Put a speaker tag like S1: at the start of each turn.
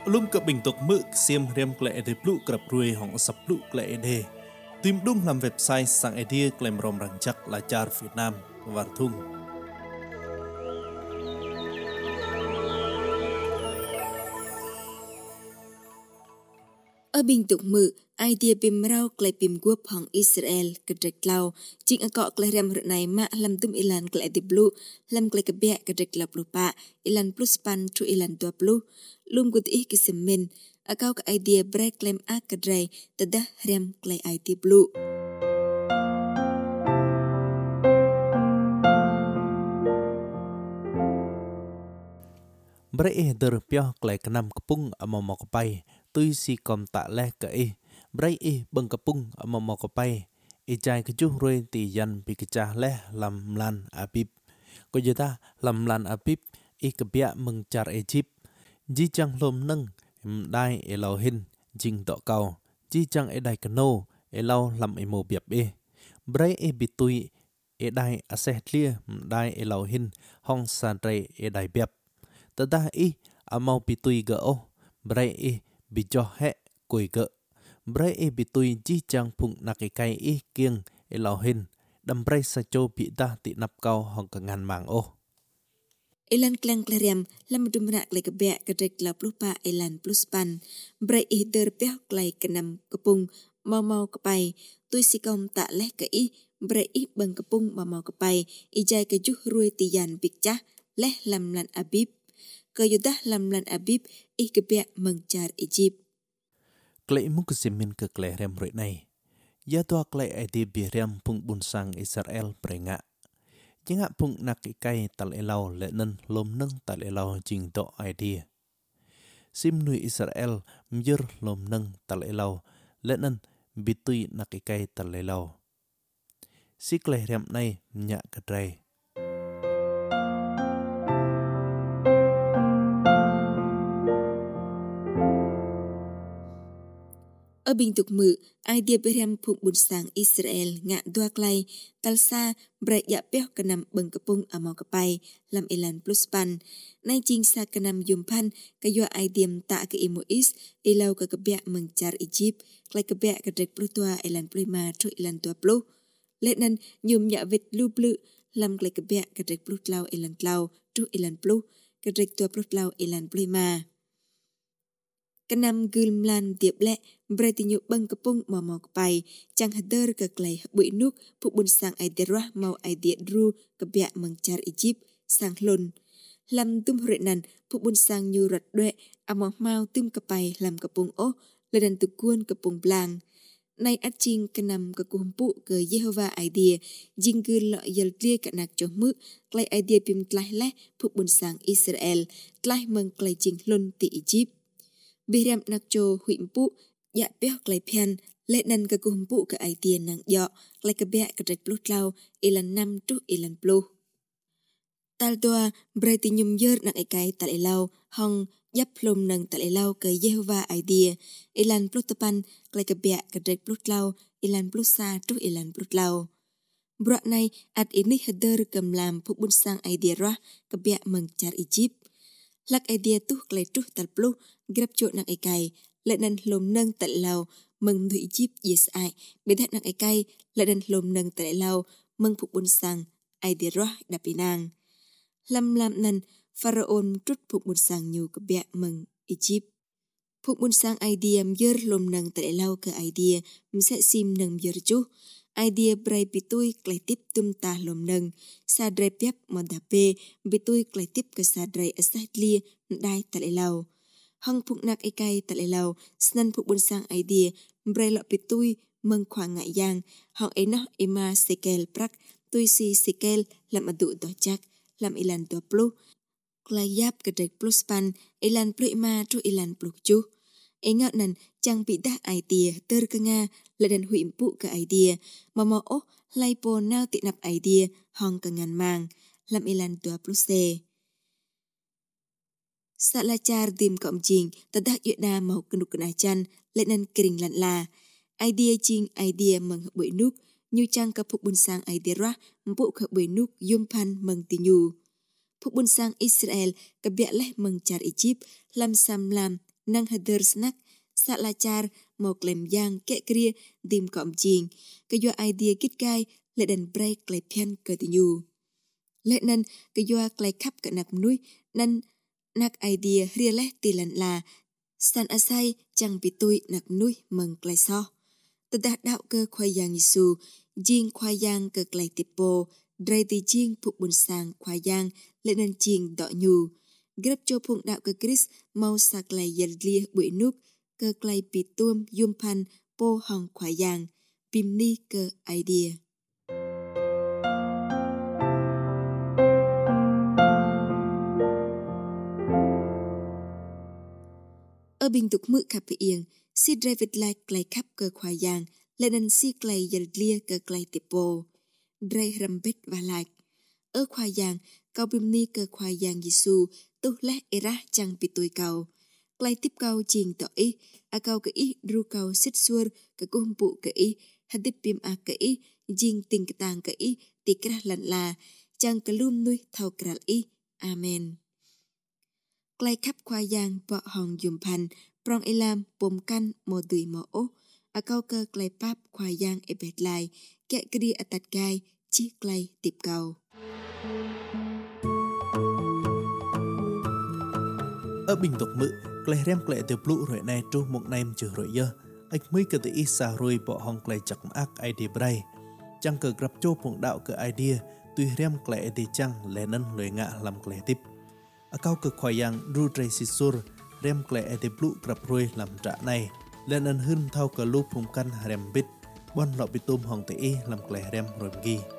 S1: Lum ke bình tục mự xiêm riêng klệ để plu krap ruồi hong sập plu klệ đề. Tìm đúng làm website sang idea klem rom răng chắc là char Việt Nam và thung.
S2: Ở bình tục mự, idea bim rau klei bim guop hong Israel kedrek lau. Jing akok klei rem runai ma lam tum ilan klei di blu, lam klei kebek kedrek lau lupa, ilan plus pan tu ilan 20. Lum gut ih kisemin, akau ke idea break klem a kedrai, tedah rem klei idea blu.
S1: Bray der pio klei kenam kepung amomok pai, tui si kom tak leh ke Bray beng kepung amomok pai, jai kejuh ruồi ti yan pi kecah leh lam lan abib. Ko jeta lam lan abib kebia mengcar Egypt. Ji chang lom neng dai elau hin jing tok kau. Ji chang dai keno elau lam emo biap Bray bitui dai aseh tlia dai elau hin hong san dai dai biap. Tada amau pitui gao. Bray bijoh he kui ge. Bray bitui ji chang pung nakikai kieng elau hin. Đâm bray sa châu bị ta tị nắp cao hong cả ngàn màng
S2: Ilan klang kleriam lam dumrak le kebek kedrek la plupa ilan plus pan. Bray der peh klai kenam kepung mau kepai. Tui sikom tak leh ke bray beng kepung mau kepai. Ijai kejuh ruồi tiyan bikcah leh lam lan abib. Kayudah lam lan abib kebek mengcar Egypt.
S1: Klei mu kesimin ke kleriam roi này. Ya tua klei ide biriam pung bunsang Israel prenga. Jengak pung nakikai tal elau lenen lom neng tal elau jing do idea. Sim nui Israel mjur lom neng tal elau lenen bitui nakikai tal elau. Si kleriam này nyak kedrai.
S2: Ở bình tục mự, idea berem phụng bùn sang Israel ngạ dua klai, talsa bray ya peh kenam beng kepung amau kepai, lam ilan plus pan. Nay jing sa kenam yumpan, kayo idea tak ke imois, ilau ke kebek mengcar Egypt, klai kebek kedrek plutua ilan prima tu ilan 20. Letnan yum ya vit lu blu, lam klai kebek kedrek plutlau ilan tlau, tu ilan plu, kedrek 20 ilan prima. Kenam gulmlan tiap lek berarti nyuk bang kepung mau kepai cang hader ke klei bui nuk puk bun sang aiderah mau aidia dru kebiak mengcar Egypt sang lon lam tum hrenan puk bun sang nyurat dwe amau mau tum kepai lam kepung ledan tukun kepung blang nay aching kenam ke kumpu ke Jehovah idea jinggul lo yel klia kanak chomu klei idea pim klai leh puk bun sang Israel klai meng klei jing lon ti Egypt. Biriam nak cho huim pu ya peh klai pian let nan ke kumpu ke idea nang yo klai ke bek kedrek plutlau ilan 5 tu ilan 10 tal doa berarti nyum yer nak ikai tal ilau hong yap plum nang tal ilau ke Jehovah idea ilan plutepan klai ke bek kedrek plutlau ilan plusa tu ilan plutlau bro nay at ini heder kemlam puk bun sang idea rah ke bek mengcar Egypt. Lak idea tu klei tu tal plu grab cho nak ikai let nan lom nang tal lau meng nu Egypt yes ai bedat nak ikai let nan lom nang tal lau meng phuk bun sang idea roh dapinang lam nan pharaon trut phuk bun sang nyu ke bek meng Egypt phuk bun sang idea yer lom nang tal lau ke idea mse sim nang yer chu idea brai pitui klei tip tum ta lom nang sa drai piap mondape bitui klei tip ke sa drai asahli dai tal lau hong phuk nak ikai tal lau snan phuk bun sang idea brai lo pitui meng khwang ngai yang hong enoh ima sekel prak tui si sekel lam adu do chak lam ilan 20 klai yap kedek plus pan ilan prima tu ilan pluk chu ingat nan chang bị dah idea terkenga ledan huim pu ke idea mama lai po nau ti nap idea hong kengan mang lam ilan 20 se Salachar dim kom jing tadak yuna mau kenuk kena chan ledan kering lan la idea jing idea meng bui nuk nyu chang ke phuk bun sang idea rah mpu ke bui nuk yumpan meng tinyu phuk bun sang Israel ke biak leh mengcar Egypt lam sam lam năng hader snack sa la char một lem giang kẹ kria tìm cọm chieng cái do idea kít gai lệ đần break lệ pian cơ tự nhu lệ nên cái do lệ khắp cả nạp núi nên nạc idea ria lẽ tì lần là san asai chẳng bị tôi nạc núi mừng lệ so tự đạt đạo cơ khoai giang Giêsu jieng khoai giang cơ lệ tipo dray tì jieng phục bùn sang khoai giang lệ nên chieng đọ nhu grab cho phụng đạo cơ Chris mau sạc lệ dần lia bụi núp cơ clay bị tuôm yum pan po hong khoai giang pim ni cơ idea ở bình tục mự khắp yên si David lại clay khắp cơ khoai giang lên nên si clay dần lia cơ clay tipo dray rambet và lại ở khoai giang cao pim ni cơ khoai giang Giêsu tu lẽ era chẳng bị tuổi cầu clay tiếp cao chieng tỏ ý a cao cái ý ru cao xích xuôi cái cung bụ cái ý hắn tiếp pim a cái ý jieng tình cái tàng cái ý tì kra lần là chẳng cái lum nuôi thâu kra ý amen clay khắp khoai giang vợ hòn dùm pan prong elam pom căn mò tùy mò ố a cao cơ clay pap khoai giang e bệt lại kẹ kri a tạt gai chi clay tiếp cao
S1: ở bình tục mự clay rem clay từ blue rồi này tru một nem chữ rồi giờ anh mới cái tự ít xa rồi bỏ hong clay chặt ác idea bray chẳng cờ gặp cho phụng đạo cái idea tuy rem clay thì chẳng lẽ nên lời ngạ làm clay tiếp ở cao cực khoai yang ru tray sisur rem clay thì blue gặp rồi làm trả này lên nên hơn thao cờ lu phụng căn rem bit bon lọ bị tôm hong tự làm clay rem rồi ghi